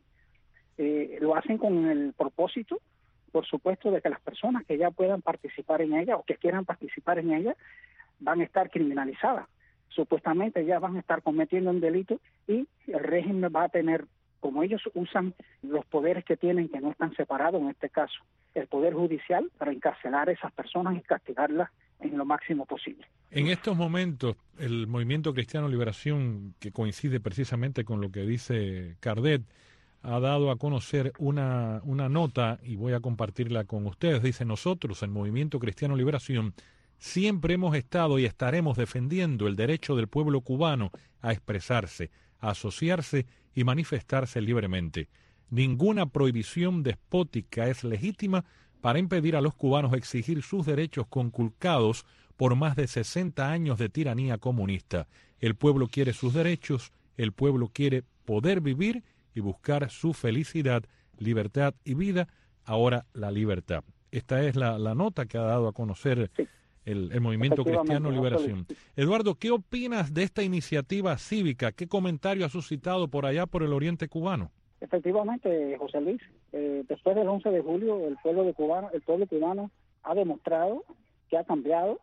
lo hacen con el propósito, por supuesto, de que las personas que ya puedan participar en ella o que quieran participar en ella van a estar criminalizadas. Supuestamente ya van a estar cometiendo un delito y el régimen va a tener, como ellos usan los poderes que tienen, que no están separados en este caso, el Poder Judicial, para encarcelar a esas personas y castigarlas en lo máximo posible. En estos momentos, el Movimiento Cristiano de Liberación, que coincide precisamente con lo que dice Cardet, ha dado a conocer una nota, y voy a compartirla con ustedes. Dice: nosotros, el Movimiento Cristiano de Liberación, siempre hemos estado y estaremos defendiendo el derecho del pueblo cubano a expresarse, a asociarse y manifestarse libremente. Ninguna prohibición despótica es legítima para impedir a los cubanos exigir sus derechos conculcados por más de 60 años de tiranía comunista. El pueblo quiere sus derechos, el pueblo quiere poder vivir y buscar su felicidad, libertad y vida, ahora la libertad. Esta es la nota que ha dado a conocer el Movimiento Cristiano de Liberación. Eduardo, ¿qué opinas de esta iniciativa cívica? ¿Qué comentario ha suscitado por allá por el oriente cubano? Efectivamente, José Luis, después del 11 de julio el pueblo cubano ha demostrado que ha cambiado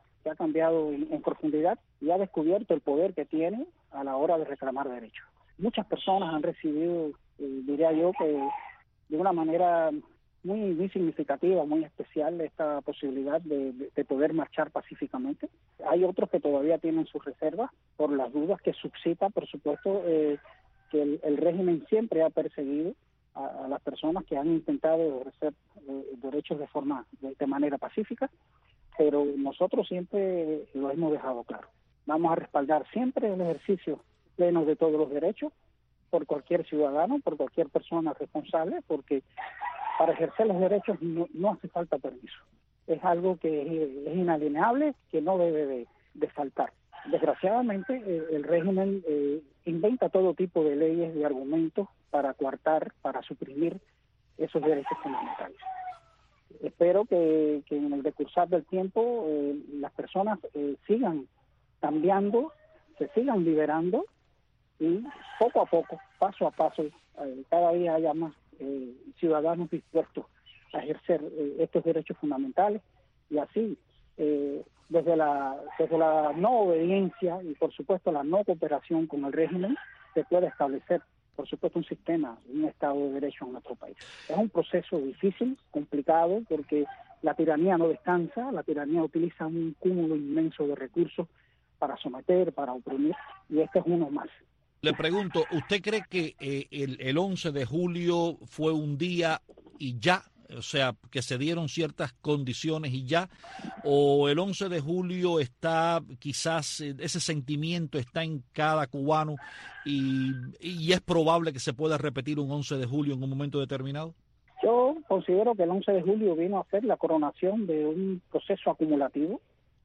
en profundidad y ha descubierto el poder que tiene a la hora de reclamar derechos. Muchas personas han recibido, diría yo, que de una manera muy significativa, muy especial, esta posibilidad de poder marchar pacíficamente. Hay otros que todavía tienen sus reservas por las dudas que suscita, por supuesto, que el régimen siempre ha perseguido a las personas que han intentado ejercer derechos de manera pacífica, pero nosotros siempre lo hemos dejado claro. Vamos a respaldar siempre el ejercicio pleno de todos los derechos por cualquier ciudadano, por cualquier persona responsable, porque para ejercer los derechos no hace falta permiso. Es algo que es inalienable, que no debe de faltar. Desgraciadamente, el régimen inventa todo tipo de leyes y argumentos para coartar, para suprimir esos derechos fundamentales. Espero que en el decursar del tiempo las personas sigan cambiando, se sigan liberando y poco a poco, paso a paso, cada día haya más ciudadanos dispuestos a ejercer estos derechos fundamentales y así desde la no obediencia y por supuesto la no cooperación con el régimen, se puede establecer, por supuesto, un sistema, un Estado de Derecho en nuestro país. Es un proceso difícil, complicado, porque la tiranía no descansa, la tiranía utiliza un cúmulo inmenso de recursos para someter, para oprimir, y este es uno más. Le pregunto, ¿usted cree que el 11 de julio fue un día y ya? O sea, que se dieron ciertas condiciones y ya, o el 11 de julio está, quizás ese sentimiento está en cada cubano y es probable que se pueda repetir un 11 de julio en un momento determinado? Yo considero que el 11 de julio vino a ser la coronación de un proceso acumulativo,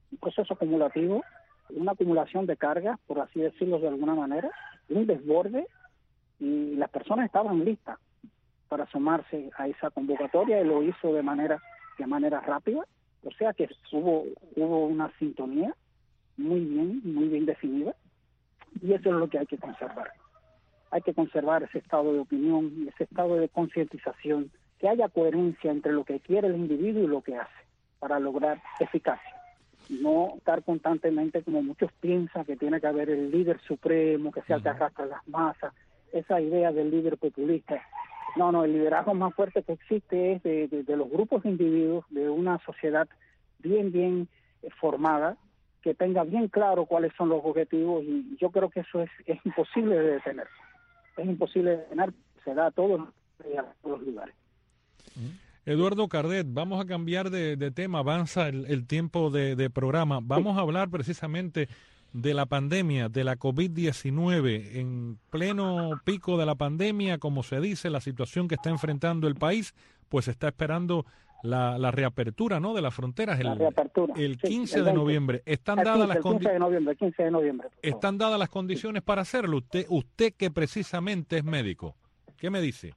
una acumulación de cargas, por así decirlo de alguna manera, un desborde, y las personas estaban listas para sumarse a esa convocatoria y lo hizo de manera rápida, o sea que hubo una sintonía muy bien definida, y eso es lo que hay que conservar. Hay que conservar ese estado de opinión, ese estado de concientización, que haya coherencia entre lo que quiere el individuo y lo que hace para lograr eficacia. No estar constantemente, como muchos piensan, que tiene que haber el líder supremo, que sea el que arrastra las masas, esa idea del líder populista. No, el liderazgo más fuerte que existe es de los grupos de individuos, de una sociedad bien formada, que tenga bien claro cuáles son los objetivos, y yo creo que eso es imposible de detener. Es imposible de detener, se da a todos los lugares. Eduardo Cardet, vamos a cambiar de tema, avanza el tiempo de programa. Vamos a hablar precisamente de la pandemia, de la COVID-19, en pleno pico de la pandemia, como se dice, la situación que está enfrentando el país, pues está esperando la reapertura, ¿no?, de las fronteras, el 15 de noviembre. ¿Están dadas las condiciones? 15 de noviembre. ¿Están dadas las condiciones para hacerlo? Usted que precisamente es médico, ¿qué me dice?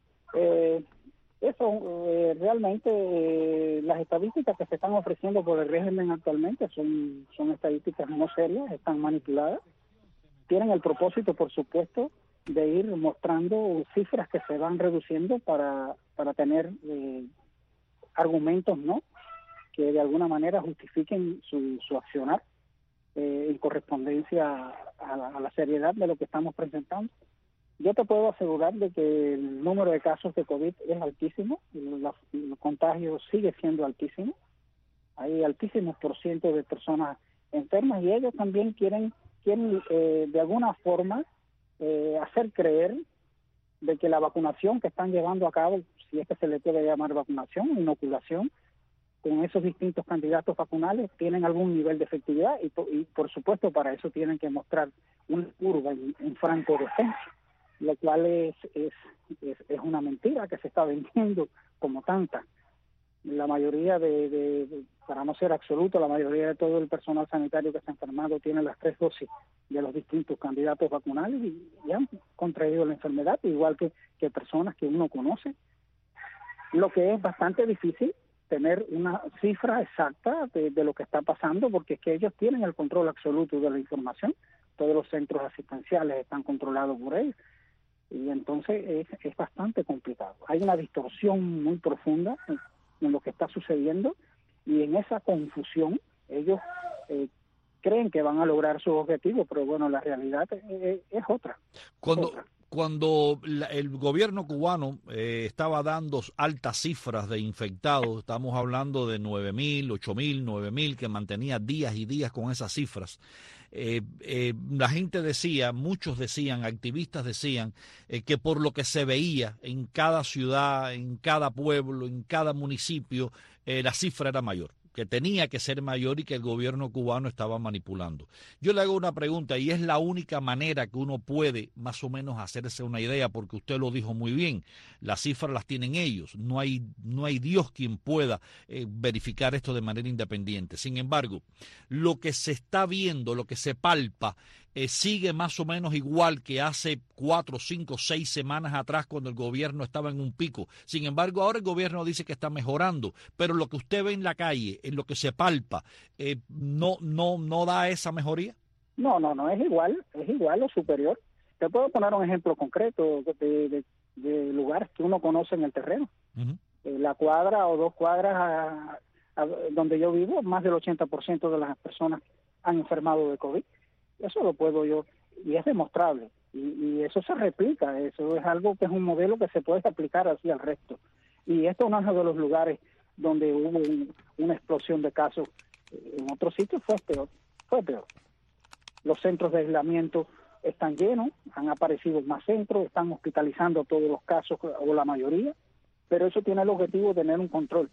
Realmente las estadísticas que se están ofreciendo por el régimen actualmente son estadísticas no serias, están manipuladas. Tienen el propósito, por supuesto, de ir mostrando cifras que se van reduciendo para tener argumentos, ¿no?, que de alguna manera justifiquen su accionar en correspondencia a la seriedad de lo que estamos presentando. Yo te puedo asegurar de que el número de casos de COVID es altísimo, el contagio sigue siendo altísimo, hay altísimos % de personas enfermas, y ellos también quieren de alguna forma hacer creer de que la vacunación que están llevando a cabo, si es que se le puede llamar vacunación, inoculación, con esos distintos candidatos vacunales, tienen algún nivel de efectividad, y por supuesto para eso tienen que mostrar una curva en franco descenso, lo cual es una mentira que se está vendiendo como tanta. La mayoría para no ser absoluto, la mayoría de todo el personal sanitario que está enfermado tiene las 3 dosis de los distintos candidatos vacunales y han contraído la enfermedad, igual que personas que uno conoce. Lo que es bastante difícil tener una cifra exacta de lo que está pasando, porque es que ellos tienen el control absoluto de la información. Todos los centros asistenciales están controlados por ellos, y entonces es bastante complicado. Hay una distorsión muy profunda en lo que está sucediendo, y en esa confusión ellos creen que van a lograr sus objetivos, pero bueno, la realidad es otra. Cuando el gobierno cubano estaba dando altas cifras de infectados, estamos hablando de 9.000, 8.000, 9.000, que mantenía días y días con esas cifras, la gente decía, muchos decían, activistas decían, que por lo que se veía en cada ciudad, en cada pueblo, en cada municipio, la cifra era mayor, que tenía que ser mayor y que el gobierno cubano estaba manipulando. Yo le hago una pregunta, y es la única manera que uno puede más o menos hacerse una idea, porque usted lo dijo muy bien, las cifras las tienen ellos, no hay Dios quien pueda verificar esto de manera independiente. Sin embargo, lo que se está viendo, lo que se palpa, sigue más o menos igual que hace 4, 5, 6 semanas atrás, cuando el gobierno estaba en un pico. Sin embargo, ahora el gobierno dice que está mejorando, pero lo que usted ve en la calle, en lo que se palpa, no da esa mejoría. No, es igual o superior. Te puedo poner un ejemplo concreto de lugares que uno conoce en el terreno. La cuadra o 2 cuadras donde yo vivo, más del 80% de las personas han enfermado de COVID. Eso lo puedo yo, y es demostrable. Y eso se replica, eso es algo que es un modelo que se puede aplicar así al resto. Y esto no es uno de los lugares donde hubo una explosión de casos. En otros sitios fue peor. Los centros de aislamiento están llenos, han aparecido más centros, están hospitalizando todos los casos o la mayoría, pero eso tiene el objetivo de tener un control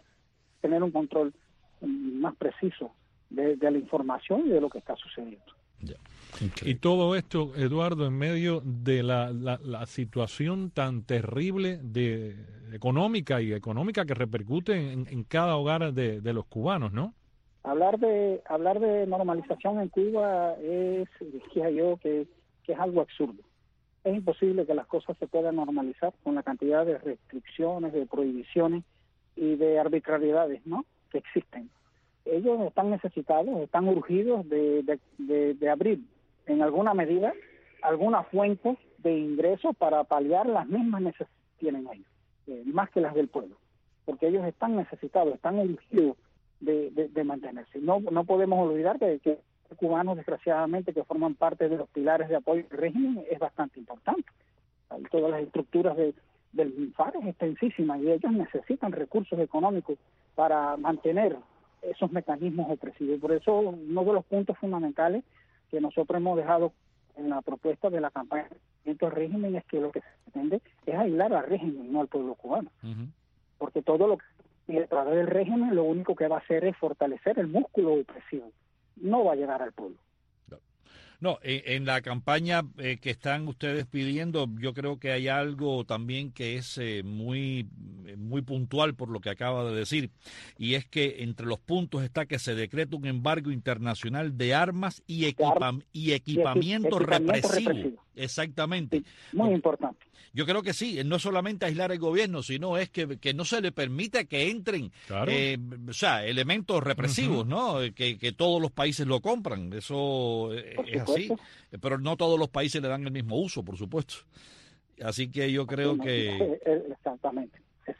más preciso de la información y de lo que está sucediendo. Ya. Okay. Y todo esto, Eduardo, en medio de la situación tan terrible económica que repercute en cada hogar de los cubanos, ¿no? Hablar de normalización en Cuba decía yo, que es algo absurdo. Es imposible que las cosas se puedan normalizar con la cantidad de restricciones, de prohibiciones y de arbitrariedades, ¿no?, que existen. Ellos están necesitados, están urgidos de abrir en alguna medida alguna fuente de ingresos para paliar las mismas necesidades que tienen ellos, más que las del pueblo, porque ellos están necesitados, están urgidos de mantenerse. No podemos olvidar que cubanos, desgraciadamente, que forman parte de los pilares de apoyo al régimen, es bastante importante. Todas las estructuras del MINFAR es extensísima y ellos necesitan recursos económicos para mantener esos mecanismos opresivos. Por eso, uno de los puntos fundamentales que nosotros hemos dejado en la propuesta de la campaña del régimen es que lo que se pretende es aislar al régimen, no al pueblo cubano. Uh-huh. Porque todo lo que y a través del régimen lo único que va a hacer es fortalecer el músculo opresivo, no va a llegar al pueblo. No, en la campaña que están ustedes pidiendo, yo creo que hay algo también que es muy puntual por lo que acaba de decir, y es que entre los puntos está que se decreta un embargo internacional de armas y equipamiento represivo. Exactamente. Sí, muy importante. Yo creo que sí, no solamente aislar el gobierno, sino es que no se le permite que entren, claro, elementos represivos, uh-huh, ¿no? Que todos los países lo compran, eso es así, pero no todos los países le dan el mismo uso, por supuesto. Así que yo creo que... Exactamente.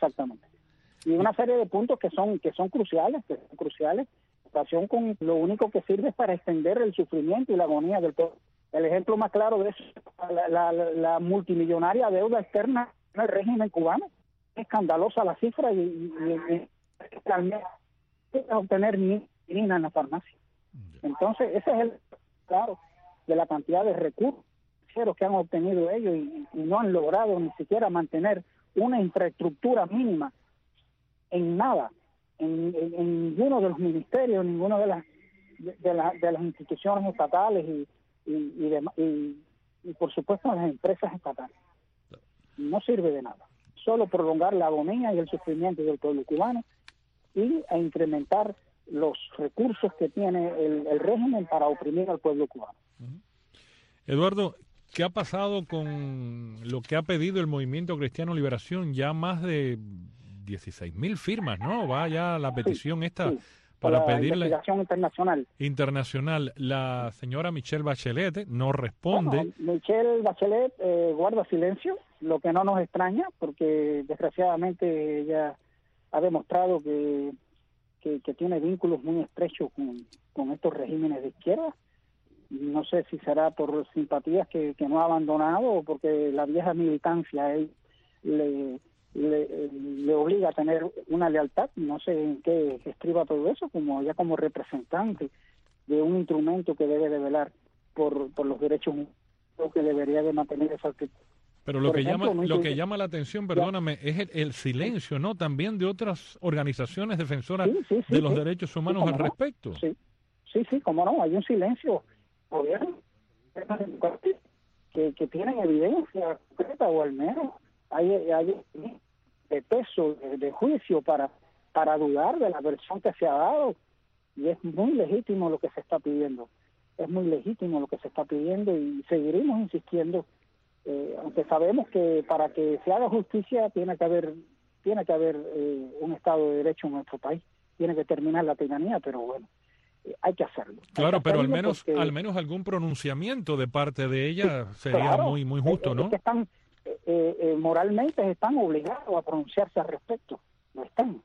Y una serie de puntos que son cruciales, en relación con lo único que sirve es para extender el sufrimiento y la agonía del pueblo. El ejemplo más claro de eso es la multimillonaria deuda externa del régimen cubano. Es escandalosa la cifra y obtener niña en la farmacia. Entonces, ese es el claro de la cantidad de recursos que han obtenido ellos y no han logrado ni siquiera mantener una infraestructura mínima en nada, en ninguno de los ministerios, ninguna de las instituciones estatales y por supuesto las empresas estatales. No sirve de nada, solo prolongar la agonía y el sufrimiento del pueblo cubano a incrementar los recursos que tiene el régimen para oprimir al pueblo cubano. Eduardo, ¿qué ha pasado con lo que ha pedido el Movimiento Cristiano Liberación? Ya más de 16.000 firmas, ¿no? Va ya la petición para pedirle investigación internacional. La señora Michelle Bachelet no responde. Bueno, Michelle Bachelet guarda silencio, lo que no nos extraña, porque desgraciadamente ella ha demostrado que tiene vínculos muy estrechos con estos regímenes de izquierda. No sé si será por simpatías que no ha abandonado o porque la vieja militancia le obliga a tener una lealtad. No sé en qué estriba todo eso, como representante de un instrumento que debe de velar por los derechos humanos, que debería de mantener esa actitud. Pero lo que llama la atención, perdóname, es el silencio, ¿no? También de otras organizaciones defensoras de los derechos humanos al respecto. Sí, cómo no, hay un silencio gobierno que tienen evidencia concreta, o al menos hay de peso, de juicio para dudar de la versión que se ha dado, y es muy legítimo lo que se está pidiendo. Y seguiremos insistiendo, aunque sabemos que para que se haga justicia tiene que haber un Estado de Derecho en nuestro país, tiene que terminar la tiranía, pero bueno, hay que hacerlo. Claro, pero al menos algún pronunciamiento de parte de ella sería muy justo, ¿no? Es que están moralmente están obligados a pronunciarse al respecto, lo están.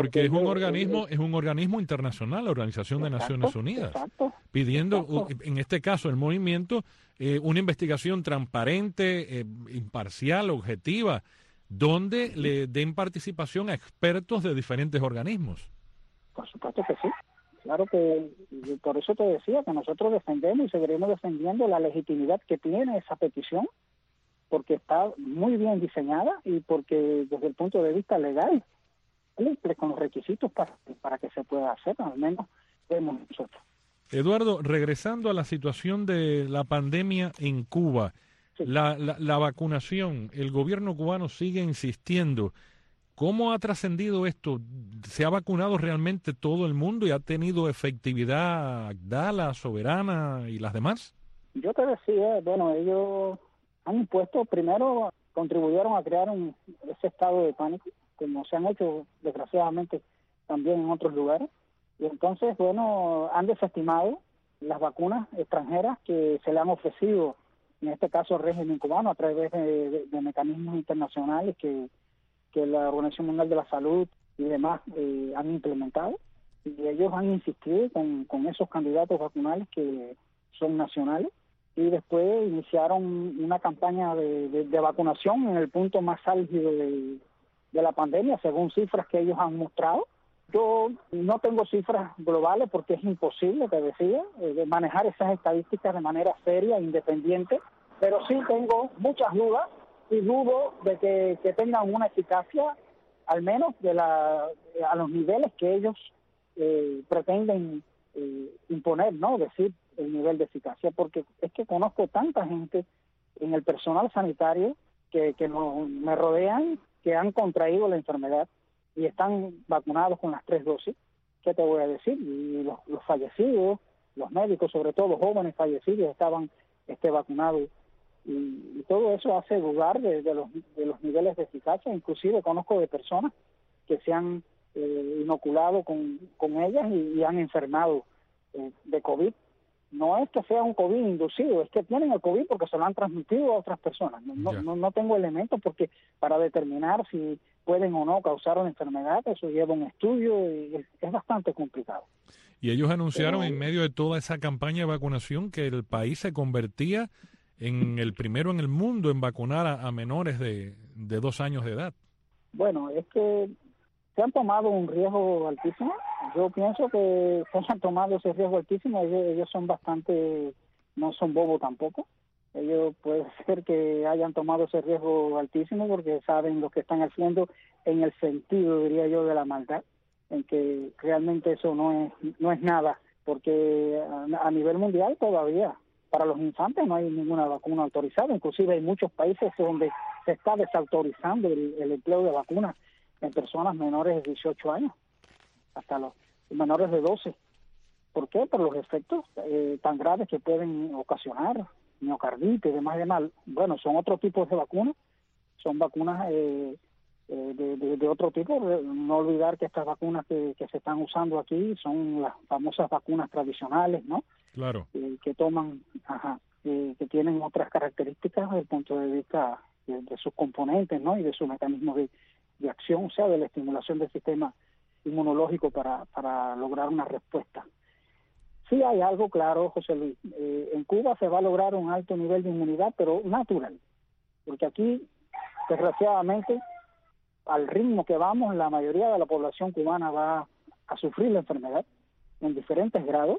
porque es un organismo internacional, la Organización de Naciones Unidas, pidiendo, en este caso el movimiento, una investigación transparente, imparcial, objetiva, donde le den participación a expertos de diferentes organismos. Por supuesto que sí. Claro que, por eso te decía que nosotros defendemos y seguiremos defendiendo la legitimidad que tiene esa petición, porque está muy bien diseñada y porque desde el punto de vista legal cumple con los requisitos para que se pueda hacer, al menos vemos nosotros. Eduardo, regresando a la situación de la pandemia en Cuba, sí. la vacunación, el gobierno cubano sigue insistiendo. ¿Cómo ha trascendido esto? ¿Se ha vacunado realmente todo el mundo y ha tenido efectividad Abdala, Soberana y las demás? Yo te decía, bueno, ellos han impuesto, primero contribuyeron a crear ese estado de pánico, como se han hecho desgraciadamente también en otros lugares, y entonces, bueno, han desestimado las vacunas extranjeras que se le han ofrecido, en este caso al régimen cubano, a través de mecanismos internacionales que la Organización Mundial de la Salud y demás han implementado, y ellos han insistido con esos candidatos vacunales que son nacionales, y después iniciaron una campaña de vacunación en el punto más álgido de la pandemia, según cifras que ellos han mostrado. Yo no tengo cifras globales porque es imposible, te decía, de manejar esas estadísticas de manera seria e independiente, pero sí tengo muchas dudas y dudo de que tengan una eficacia, al menos a los niveles que ellos pretenden imponer, ¿no? Decir el nivel de eficacia, porque es que conozco tanta gente en el personal sanitario que me rodean, que han contraído la enfermedad y están vacunados con las 3 dosis. ¿Qué te voy a decir? Y los fallecidos, los médicos, sobre todo jóvenes fallecidos, estaban vacunados. Y todo eso hace dudar de los niveles de eficacia. Inclusive conozco de personas que se han inoculado con ellas y han enfermado de COVID. No es que sea un COVID inducido, es que tienen el COVID porque se lo han transmitido a otras personas. No tengo elementos porque para determinar si pueden o no causar una enfermedad, eso lleva un estudio y es bastante complicado. Y ellos anunciaron en medio de toda esa campaña de vacunación que el país se convertía en el primero en el mundo en vacunar a menores de 2 años de edad. Bueno, es que se han tomado un riesgo altísimo. Yo pienso que se han tomado ese riesgo altísimo. Ellos son bastante, no son bobos tampoco. Ellos puede ser que hayan tomado ese riesgo altísimo porque saben lo que están haciendo en el sentido, diría yo, de la maldad, en que realmente eso no es nada, porque a nivel mundial todavía para los infantes no hay ninguna vacuna autorizada. Inclusive hay muchos países donde se está desautorizando el empleo de vacunas en personas menores de 18 años, hasta los menores de 12. ¿Por qué? Por los efectos tan graves que pueden ocasionar, miocarditis y demás. Bueno, son otro tipo de vacunas, son vacunas de otro tipo. No olvidar que estas vacunas que se están usando aquí son las famosas vacunas tradicionales, ¿no? Claro. Que toman, que tienen otras características desde el punto de vista de sus componentes, ¿no? Y de su mecanismo de acción, o sea, de la estimulación del sistema inmunológico para lograr una respuesta. Sí hay algo claro, José Luis. En Cuba se va a lograr un alto nivel de inmunidad, pero natural, porque aquí, desgraciadamente, al ritmo que vamos, la mayoría de la población cubana va a sufrir la enfermedad en diferentes grados,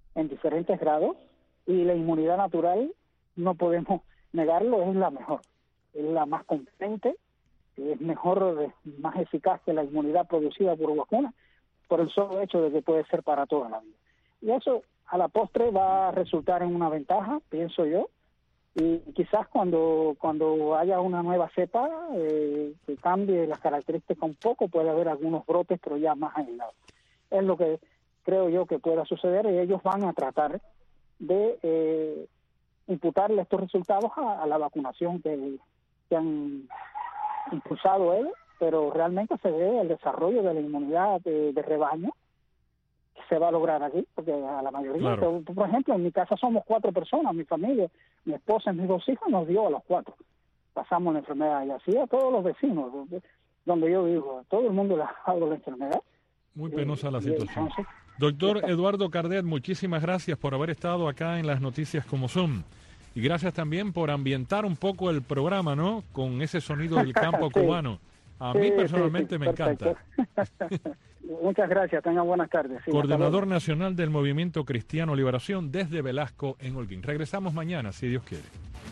y la inmunidad natural, no podemos negarlo, es la mejor, es la más competente, es mejor, es más eficaz que la inmunidad producida por vacuna, por el solo hecho de que puede ser para toda la vida. Y eso a la postre va a resultar en una ventaja, pienso yo, y quizás cuando haya una nueva cepa que cambie las características un poco, puede haber algunos brotes, pero ya más aislados. Es lo que creo yo que pueda suceder, y ellos van a tratar de imputarle estos resultados a la vacunación que han impulsado ellos, pero realmente se ve el desarrollo de la inmunidad de rebaño que se va a lograr aquí, porque a la mayoría, claro. Por ejemplo, en mi casa somos 4 personas, mi familia, mi esposa y mis 2 hijos nos dio a los 4. Pasamos la enfermedad y así a todos los vecinos. donde yo vivo, a todo el mundo le ha dado la enfermedad. Muy penosa la Y situación. entonces, Doctor Eduardo Cardet, muchísimas gracias por haber estado acá en Las Noticias Como Son. Y gracias también por ambientar un poco el programa, ¿no? Con ese sonido del campo Sí. cubano. A mí personalmente me perfecto. encanta. Muchas gracias, tengan buenas tardes. Sí, Coordinador Nacional del Movimiento Cristiano Liberación desde Velasco en Holguín. Regresamos mañana, si Dios quiere.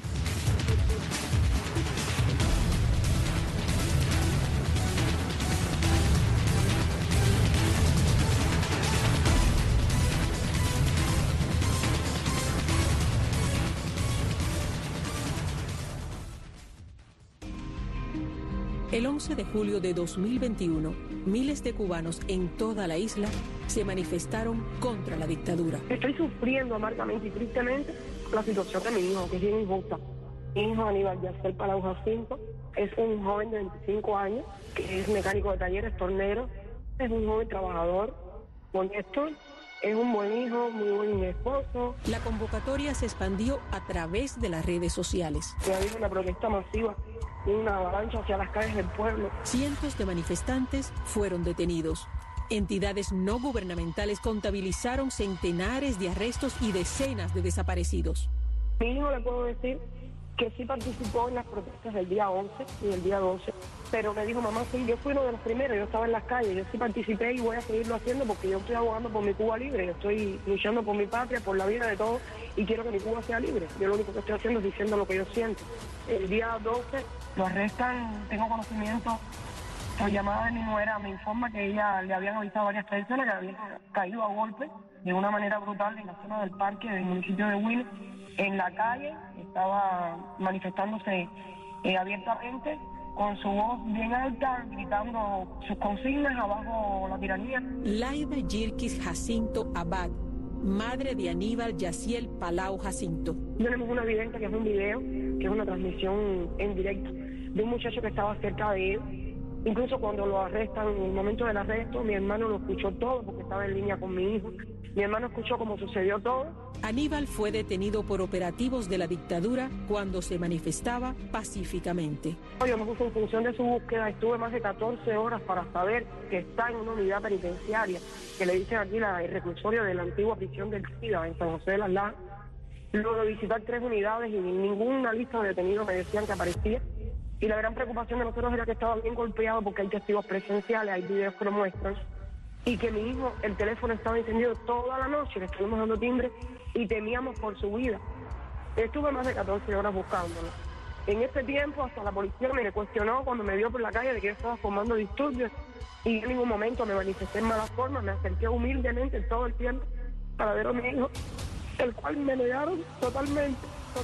El 11 de julio de 2021, miles de cubanos en toda la isla se manifestaron contra la dictadura. Estoy sufriendo amargamente y tristemente la situación de mi hijo, que es bien injusta. Mi hijo Aníbal Yaciel Palau Jacinto es un joven de 25 años, que es mecánico de talleres, tornero, es un joven trabajador, honesto, es un buen hijo, muy buen esposo. La convocatoria se expandió a través de las redes sociales. Y ha habido una protesta masiva, una avalancha hacia las calles del pueblo. Cientos de manifestantes fueron detenidos. Entidades no gubernamentales contabilizaron centenares de arrestos y decenas de desaparecidos. Mi hijo, le puedo decir que sí participó en las protestas del día 11 y del día 12, pero me dijo, mamá, sí, yo fui uno de los primeros, yo estaba en las calles, yo sí participé y voy a seguirlo haciendo porque yo estoy abogando por mi Cuba libre, yo estoy luchando por mi patria, por la vida de todos y quiero que mi Cuba sea libre. Yo lo único que estoy haciendo es diciendo lo que yo siento. El día 12 lo arrestan, tengo conocimiento, por llamada de mi nuera, me informa que ella le habían avisado a varias personas que habían caído a golpe de una manera brutal en la zona del parque del municipio de Huila. En la calle estaba manifestándose abiertamente, con su voz bien alta, gritando sus consignas abajo la tiranía. Laida Yirkis Jacinto Abad, madre de Aníbal Yaciel Palau Jacinto. Tenemos una evidencia que es un video, que es una transmisión en directo de un muchacho que estaba cerca de él. Incluso cuando lo arrestan, en el momento del arresto, mi hermano lo escuchó todo porque estaba en línea con mi hijo. Mi hermano escuchó cómo sucedió todo. Aníbal fue detenido por operativos de la dictadura cuando se manifestaba pacíficamente. Yo me puse en función de su búsqueda, estuve más de 14 horas para saber que está en una unidad penitenciaria, que le dicen aquí el reclusorio de la antigua prisión del SIDA en San José de las Lajas. Luego de visitar 3 unidades y ninguna lista de detenidos me decían que aparecía. Y la gran preocupación de nosotros era que estaba bien golpeado porque hay testigos presenciales, hay videos que lo muestran. Y que mi hijo, el teléfono estaba encendido toda la noche, le estuvimos dando timbre y temíamos por su vida. Estuve más de 14 horas buscándolo. En este tiempo hasta la policía me cuestionó cuando me vio por la calle de que yo estaba formando disturbios y en ningún momento me manifesté en malas formas, me acerqué humildemente todo el tiempo para ver a mi hijo, el cual me negaron totalmente.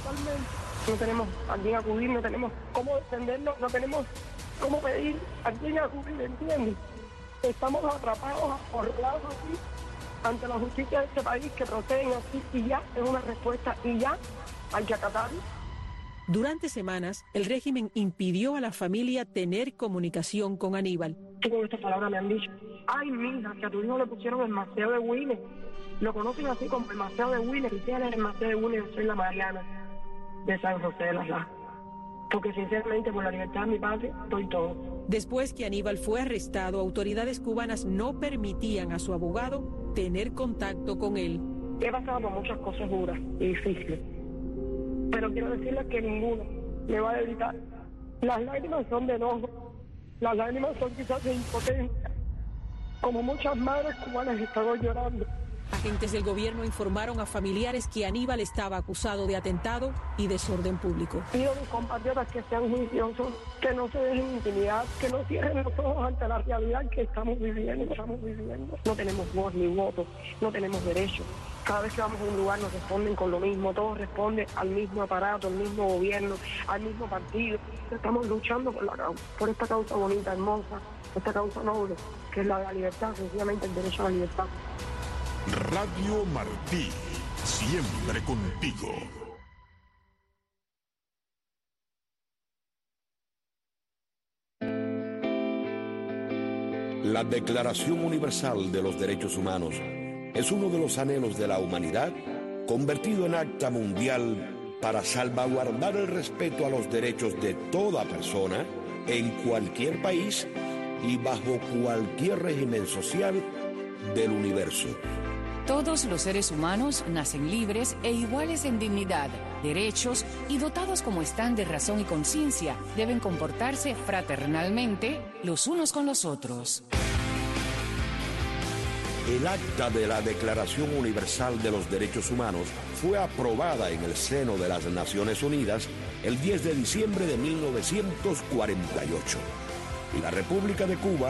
No tenemos a quién acudir, no tenemos cómo defendernos, no tenemos cómo pedir a quién acudir, ¿entiendes? Estamos atrapados, acorralados aquí ante la justicia de este país que proceden así y ya es una respuesta y ya hay que acatarlo. Durante semanas, el régimen impidió a la familia tener comunicación con Aníbal. Con estas palabras me han dicho, ay mija, que a tu hijo le pusieron el Maceo de Willes. Lo conocen así como el Maceo de Willes. Si él es el Maceo de Willes, yo soy la Mariana de San José de las Lajas. Porque sinceramente por la libertad de mi patria estoy todo. Después que Aníbal fue arrestado, autoridades cubanas no permitían a su abogado tener contacto con él. He pasado por muchas cosas duras y difíciles, pero quiero decirles que ninguno me va a evitar. Las lágrimas son de enojo, las lágrimas son quizás de impotencia, como muchas madres cubanas están llorando. Agentes del gobierno informaron a familiares que Aníbal estaba acusado de atentado y desorden público. Pido a mis compatriotas que sean juiciosos, que no se dejen intimidar, que no cierren los ojos ante la realidad que estamos viviendo. No tenemos voz ni voto, no tenemos derechos. Cada vez que vamos a un lugar nos responden con lo mismo, todos responden al mismo aparato, al mismo gobierno, al mismo partido. Estamos luchando por la causa, por esta causa bonita, hermosa, esta causa noble, que es la de la libertad, sencillamente el derecho a la libertad. Radio Martí, siempre contigo. La Declaración Universal de los Derechos Humanos es uno de los anhelos de la humanidad convertido en acta mundial para salvaguardar el respeto a los derechos de toda persona en cualquier país y bajo cualquier régimen social del universo. Todos los seres humanos nacen libres e iguales en dignidad, derechos y dotados como están de razón y conciencia, deben comportarse fraternalmente los unos con los otros. El acta de la Declaración Universal de los Derechos Humanos fue aprobada en el seno de las Naciones Unidas el 10 de diciembre de 1948. Y la República de Cuba